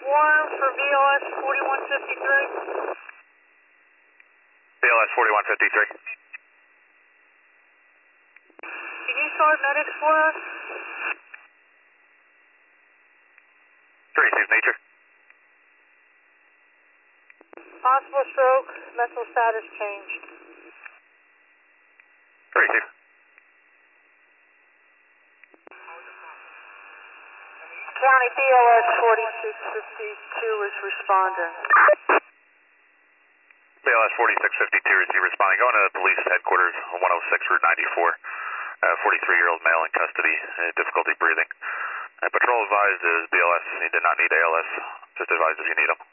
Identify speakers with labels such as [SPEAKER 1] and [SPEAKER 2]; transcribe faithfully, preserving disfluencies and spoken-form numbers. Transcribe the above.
[SPEAKER 1] one for B L S forty-one fifty-three.
[SPEAKER 2] B L S forty-one fifty-three.
[SPEAKER 1] Can you start medics for us?
[SPEAKER 2] three receive nature.
[SPEAKER 1] Possible stroke, mental status changed.
[SPEAKER 2] three receive.
[SPEAKER 1] County B L S forty-six fifty-two is responding.
[SPEAKER 2] B L S forty-six fifty-two receive responding. Going to police headquarters on one oh six Route ninety-four. Uh, forty-three-year-old male in custody, uh, difficulty breathing. Uh, patrol advised is B L S. He did not need A L S. Just advised if you need them.